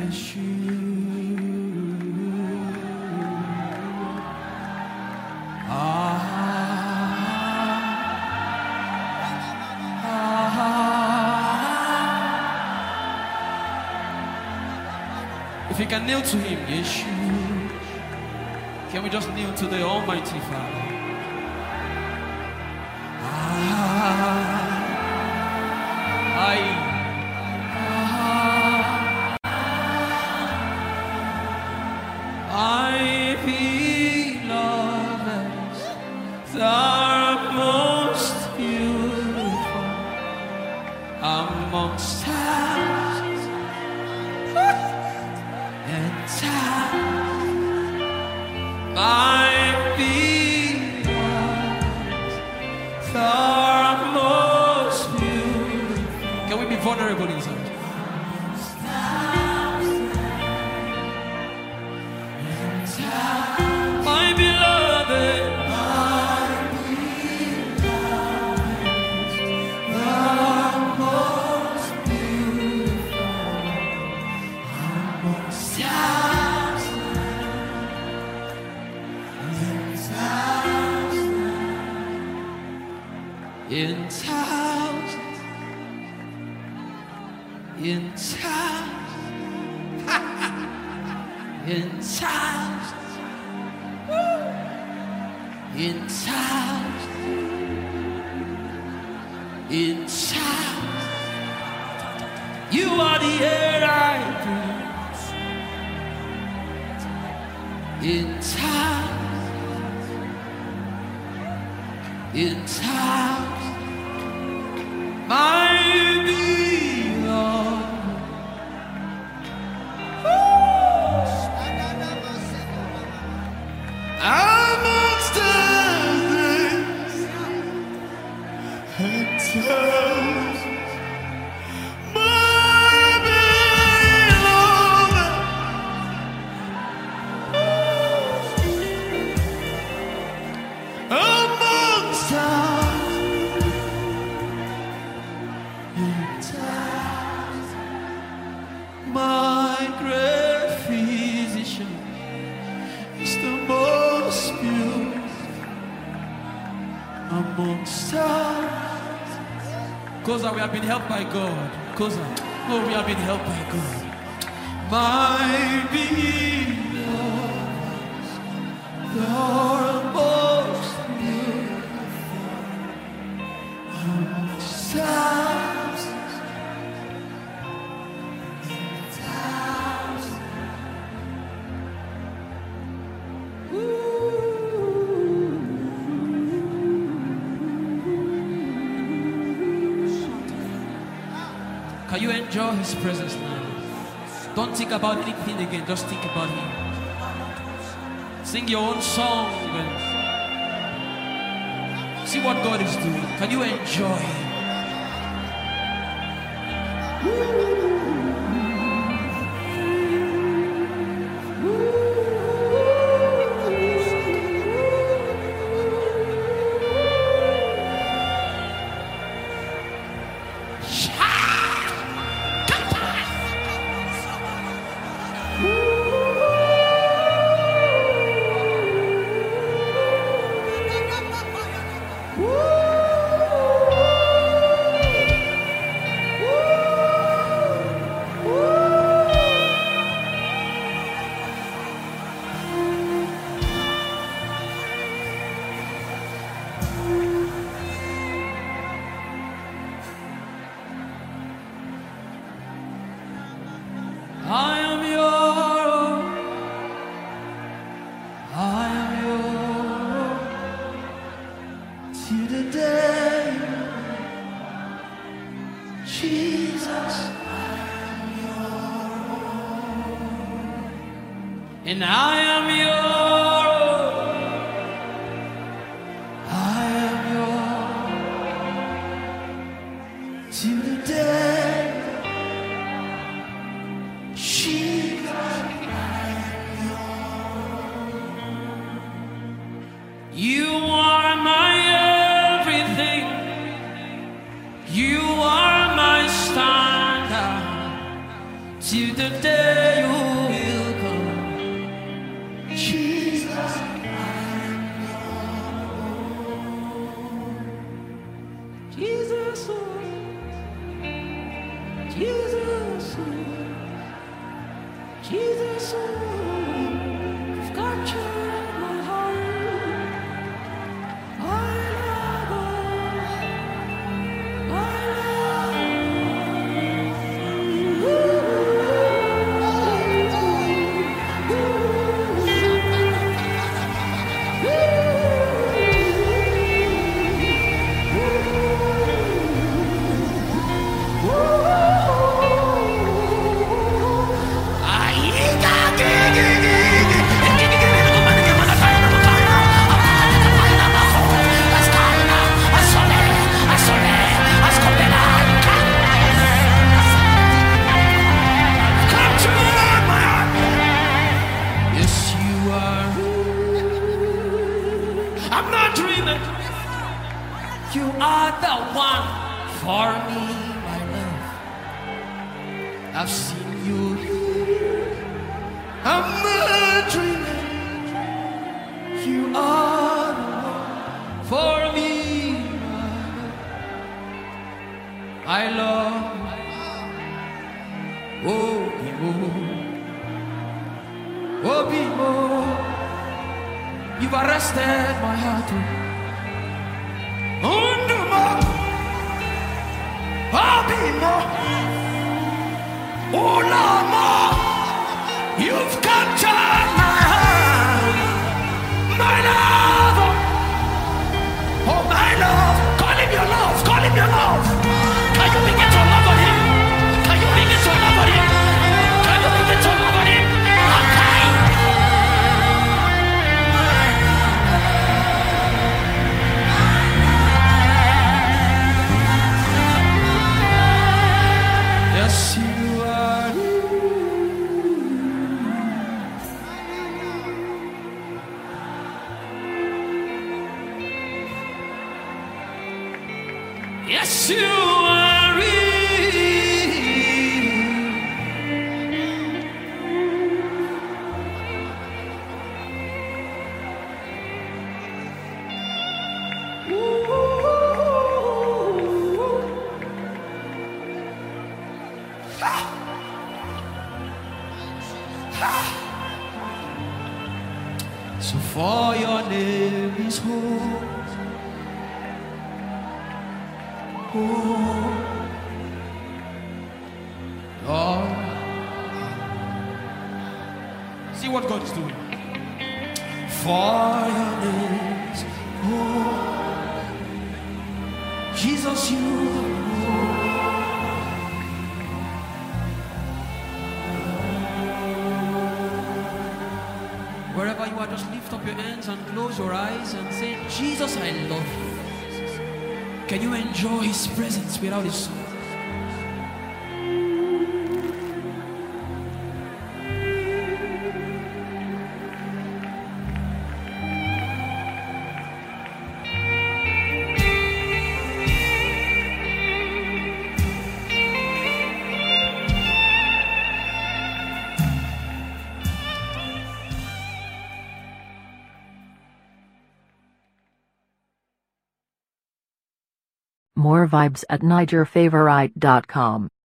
If you can kneel to him, Yeshua. Can we just kneel to the Almighty Father? I beloved, thou most beautiful amongst thousands and thousands. My beloved, thou most beautiful. Can we be vulnerable inside? In thousands, in thousands, in thousands, in thousands, in thousands. You are the air I breathe. In thousands, in thousands. My beloved, amongst thousands and thousands, my beloved, amongst thousands. My great physician is the most beautiful amongst us. Because we have been helped by God. Because we have been helped by God. My beloved, the most beautiful amongst us. Can you enjoy his presence now? Don't think about anything again, just think about him. Sing your own song and see what God is doing. Can you enjoy him? I am yours. I am yours to the day, Jesus. I am yours, and I am yours. I am yours to the day. You are my everything. You are my standard to the the day you will come. Jesus, Jesus, Jesus, Jesus, you've captured my heart. I love I'm not dreaming. You are the one for me, my love. I've seen you. I'm not dreaming. You are the one for me, my love. Oh, Bimo. Oh, Bimo. You've arrested my heart. Unduma, Abimo, Ulama. You've captured my heart, my love. Oh, my love. Call him your love. Call him your love. Can you begin to love on him? Can you begin to love on him? Can you begin to love on him? Okay. Yes, you are. Yes, you are. So for your name is holy. Oh, Lord. See what God is doing. For your name is holy. Jesus, you are holy. Wherever you are, just lift up your hands and close your eyes and say, Jesus, I love you. Can you enjoy his presence without his song? More vibes at NigerFavorite.com.